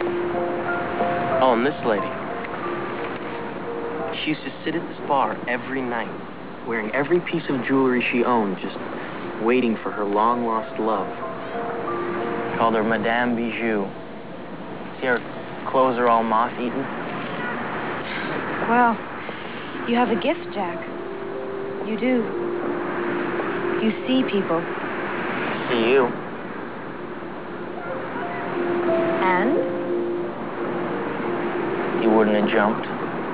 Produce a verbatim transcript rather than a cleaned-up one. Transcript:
Oh, and this lady. She used to sit at this bar every night, wearing every piece of jewelry she owned, just waiting for her long-lost love. Called her Madame Bijou. See, her clothes are all moth-eaten. Well, you have a gift, Jack. You do. You see people. I see you. And? You wouldn't have jumped.